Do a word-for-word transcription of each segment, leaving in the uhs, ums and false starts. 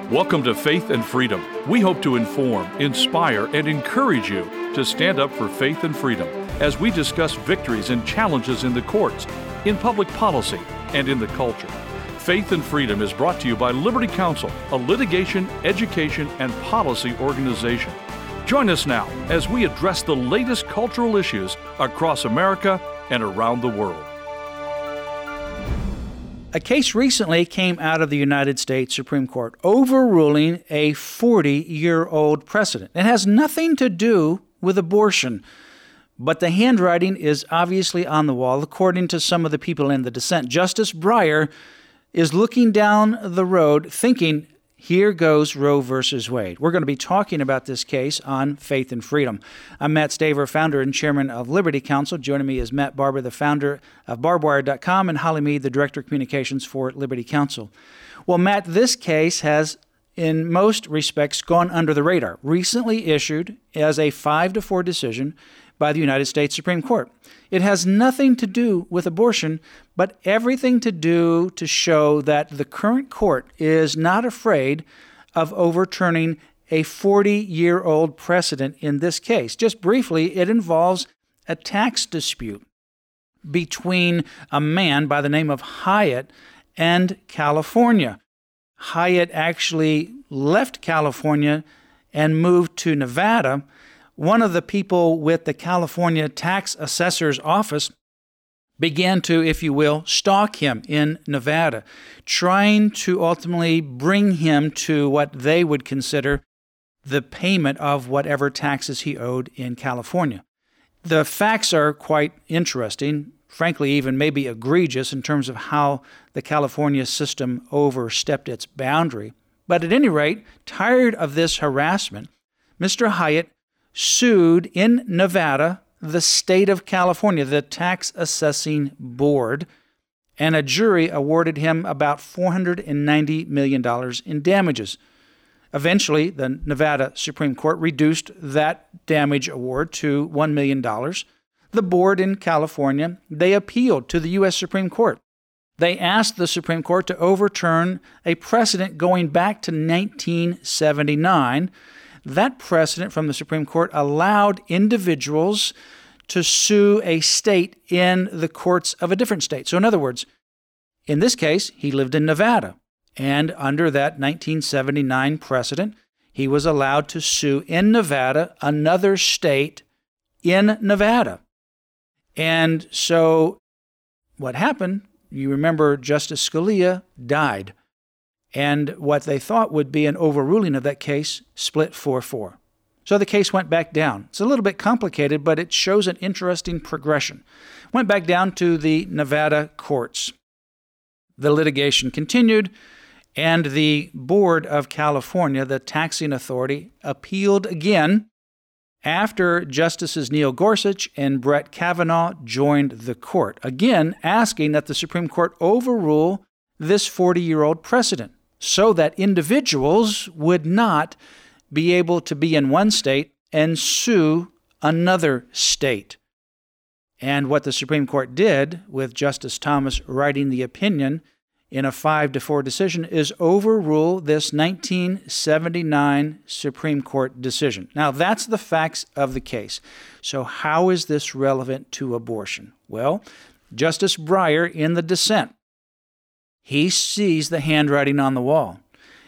Welcome to Faith and Freedom. We hope to inform, inspire, and encourage you to stand up for faith and freedom as we discuss victories and challenges in the courts, in public policy, and in the culture. Faith and Freedom is brought to you by Liberty Counsel, a litigation, education, and policy organization. Join us now as we address the latest cultural issues across America and around the world. A case recently came out of the United States Supreme Court overruling a forty-year-old precedent. It has nothing to do with abortion, but the handwriting is obviously on the wall, according to some of the people in the dissent. Justice Breyer is looking down the road thinking, here goes Roe versus Wade. We're going to be talking about this case on Faith and Freedom. I'm Matt Staver, founder and chairman of Liberty Counsel. Joining me is Matt Barber, the founder of Barb Wire dot com, and Holly Mead, the director of communications for Liberty Counsel. Well, Matt, this case has, in most respects, gone under the radar. Recently issued as a five to four decision by the United States Supreme Court. It has nothing to do with abortion, but everything to do to show that the current court is not afraid of overturning a forty-year-old precedent in this case. Just briefly, it involves a tax dispute between a man by the name of Hyatt and California. Hyatt actually left California and moved to Nevada. One of the people with the California tax assessor's office began to, if you will, stalk him in Nevada, trying to ultimately bring him to what they would consider the payment of whatever taxes he owed in California. The facts are quite interesting, frankly, even maybe egregious in terms of how the California system overstepped its boundary. But at any rate, tired of this harassment, Mister Hyatt sued in Nevada the state of California, the tax assessing board, and a jury awarded him about four hundred ninety million dollars in damages. Eventually, the Nevada Supreme Court reduced that damage award to one million dollars. The board in California, they appealed to the U S Supreme Court. They asked the Supreme Court to overturn a precedent going back to nineteen seventy-nine. That precedent from the Supreme Court allowed individuals to sue a state in the courts of a different state. So in other words, in this case, he lived in Nevada. And under that nineteen seventy-nine precedent, he was allowed to sue in Nevada, another state in Nevada. And so what happened, you remember Justice Scalia died. And what they thought would be an overruling of that case split four four. So the case went back down. It's a little bit complicated, but it shows an interesting progression. Went back down to the Nevada courts. The litigation continued, and the Board of California, the taxing authority, appealed again after Justices Neil Gorsuch and Brett Kavanaugh joined the court, again asking that the Supreme Court overrule this forty-year-old precedent, so that individuals would not be able to be in one state and sue another state. And what the Supreme Court did, with Justice Thomas writing the opinion in a five to four decision, is overrule this nineteen seventy-nine Supreme Court decision. Now, that's the facts of the case. So how is this relevant to abortion? Well, Justice Breyer, in the dissent, he sees the handwriting on the wall.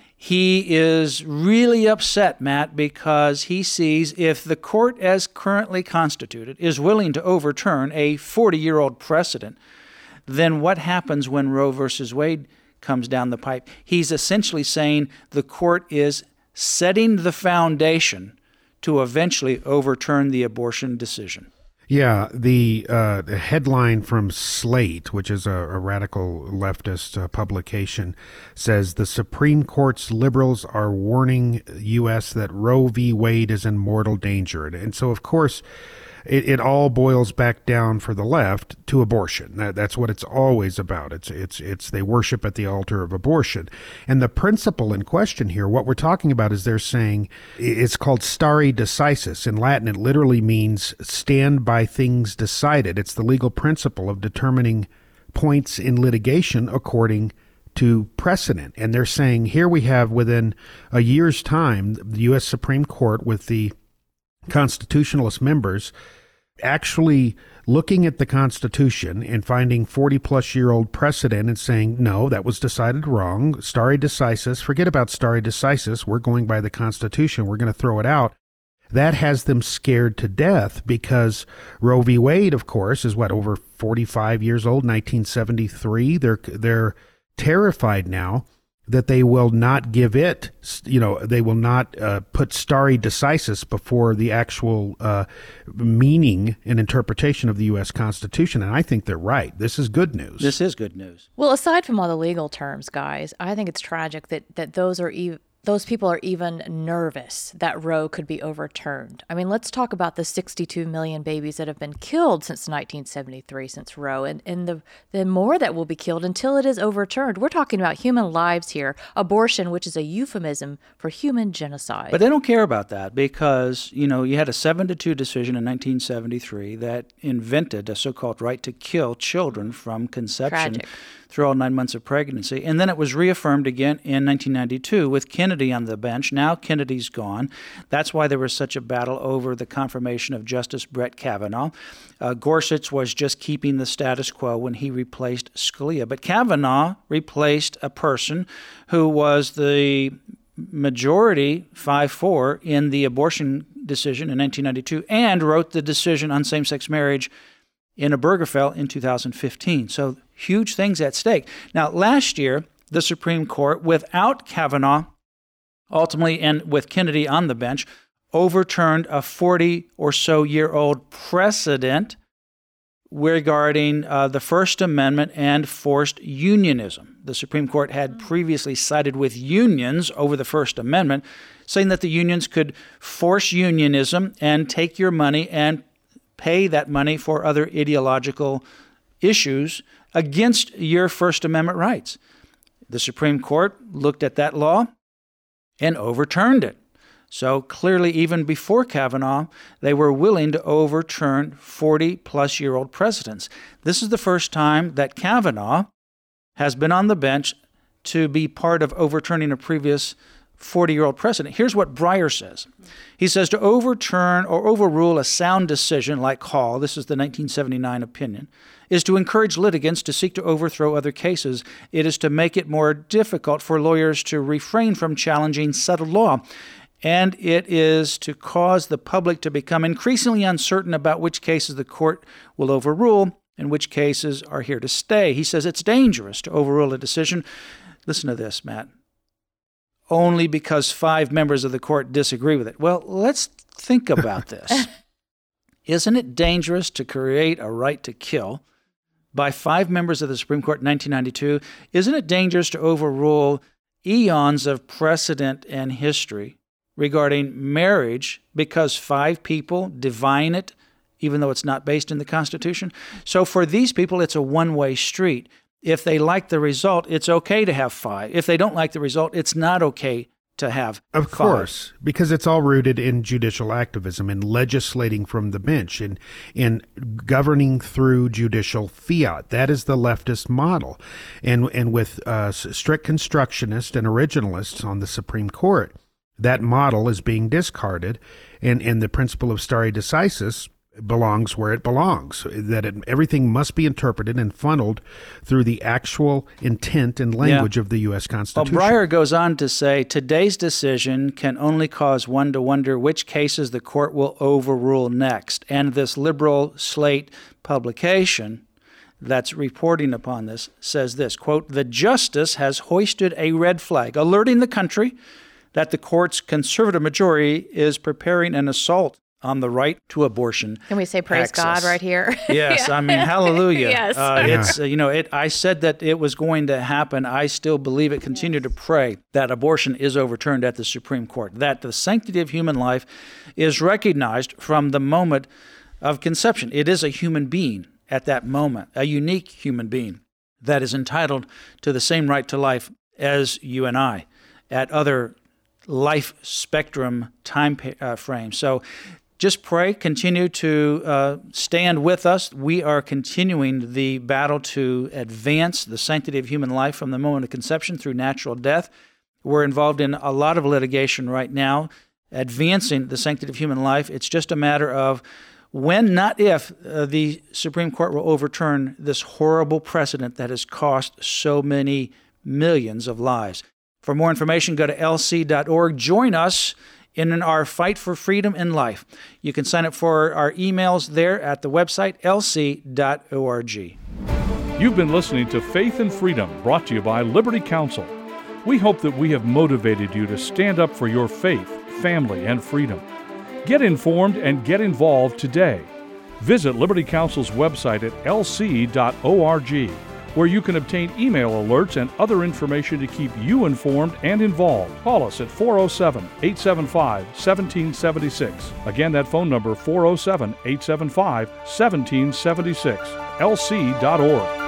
He is really upset, Matt, because he sees if the court as currently constituted is willing to overturn a forty-year-old precedent, then what happens when Roe versus Wade comes down the pipe? He's essentially saying the court is setting the foundation to eventually overturn the abortion decision. Yeah, the, uh, the headline from Slate, which is a, a radical leftist uh, publication, says the Supreme Court's liberals are warning U S that Roe v. Wade is in mortal danger. And so, of course, it, it all boils back down for the left to abortion. That, that's what it's always about. It's it's it's they worship at the altar of abortion. And the principle in question here, what we're talking about is they're saying it's called stare decisis. In Latin, it literally means stand by things decided. It's the legal principle of determining points in litigation according to precedent. And they're saying here we have within a year's time, the U S Supreme Court with the constitutionalist members actually looking at the Constitution and finding forty plus year old precedent and saying, no, that was decided wrong. Stare decisis. Forget about stare decisis. We're going by the Constitution. We're going to throw it out. That has them scared to death because Roe v. Wade, of course, is what, over forty-five years old, nineteen seventy-three. They're, they're terrified now that they will not give it, you know, they will not uh, put stare decisis before the actual uh, meaning and interpretation of the U S Constitution. And I think they're right. This is good news. This is good news. Well, aside from all the legal terms, guys, I think it's tragic that, that those are even... those people are even nervous that Roe could be overturned. I mean, let's talk about the sixty-two million babies that have been killed since nineteen seventy-three, since Roe, and, and the, the more that will be killed until it is overturned. We're talking about human lives here, abortion, which is a euphemism for human genocide. But they don't care about that because, you know, you had a seven to two decision in nineteen seventy-three that invented a so-called right to kill children from conception Tragic. through all nine months of pregnancy. And then it was reaffirmed again in nineteen ninety-two with Kennedy on the bench. Now Kennedy's gone. That's why there was such a battle over the confirmation of Justice Brett Kavanaugh. Uh, Gorsuch was just keeping the status quo when he replaced Scalia. But Kavanaugh replaced a person who was the majority five four in the abortion decision in nineteen ninety-two and wrote the decision on same-sex marriage in Obergefell in two thousand fifteen. So huge things at stake. Now, last year, the Supreme Court, without Kavanaugh, ultimately, and with Kennedy on the bench, overturned a forty or so year old precedent regarding uh, the First Amendment and forced unionism. The Supreme Court had previously sided with unions over the First Amendment, saying that the unions could force unionism and take your money and pay that money for other ideological issues against your First Amendment rights. The Supreme Court looked at that law and overturned it. So clearly, even before Kavanaugh, they were willing to overturn forty-plus-year-old precedents. This is the first time that Kavanaugh has been on the bench to be part of overturning a previous forty-year-old precedent. Here's what Breyer says. He says, to overturn or overrule a sound decision like Hall, this is the nineteen seventy-nine opinion, is to encourage litigants to seek to overthrow other cases. It is to make it more difficult for lawyers to refrain from challenging settled law. And it is to cause the public to become increasingly uncertain about which cases the court will overrule and which cases are here to stay. He says it's dangerous to overrule a decision. Listen to this, Matt. Only because five members of the court disagree with it. Well, let's think about this. Isn't it dangerous to create a right to kill by five members of the Supreme Court in nineteen ninety-two? Isn't it dangerous to overrule eons of precedent and history regarding marriage because five people divine it, even though it's not based in the Constitution? So for these people, it's a one-way street. If they like the result, it's okay to have five. If they don't like the result, it's not okay to have Of five. course, because it's all rooted in judicial activism and legislating from the bench and, and governing through judicial fiat. That is the leftist model. And, and with uh, strict constructionists and originalists on the Supreme Court, that model is being discarded, and, and the principle of stare decisis belongs where it belongs, that it, everything must be interpreted and funneled through the actual intent and language yeah. of the U S Constitution. Well, Breyer goes on to say, today's decision can only cause one to wonder which cases the court will overrule next. And this liberal Slate publication that's reporting upon this says this, quote, the justice has hoisted a red flag, alerting the country that the court's conservative majority is preparing an assault on the right to abortion. Can we say praise access. God right here? Yes, yeah. I mean, hallelujah. Yes. Uh, Yeah. It's, uh, you know, it. I said that it was going to happen. I still believe it, continue yes. to pray that abortion is overturned at the Supreme Court, that the sanctity of human life is recognized from the moment of conception. It is a human being at that moment, a unique human being that is entitled to the same right to life as you and I at other life spectrum time uh, frames. So just pray, continue to uh, stand with us. We are continuing the battle to advance the sanctity of human life from the moment of conception through natural death. We're involved in a lot of litigation right now, advancing the sanctity of human life. It's just a matter of when, not if, uh, the Supreme Court will overturn this horrible precedent that has cost so many millions of lives. For more information, go to L C dot org. Join us in our fight for freedom in life. You can sign up for our emails there at the website L C dot org. You've been listening to Faith and Freedom, brought to you by Liberty Counsel. We hope that we have motivated you to stand up for your faith, family, and freedom. Get informed and get involved today. Visit Liberty Counsel's website at L C dot org, where you can obtain email alerts and other information to keep you informed and involved. Call us at four oh seven, eight seven five, one seven seven six. Again, that phone number, four oh seven, eight seven five, one seven seven six, L C dot org.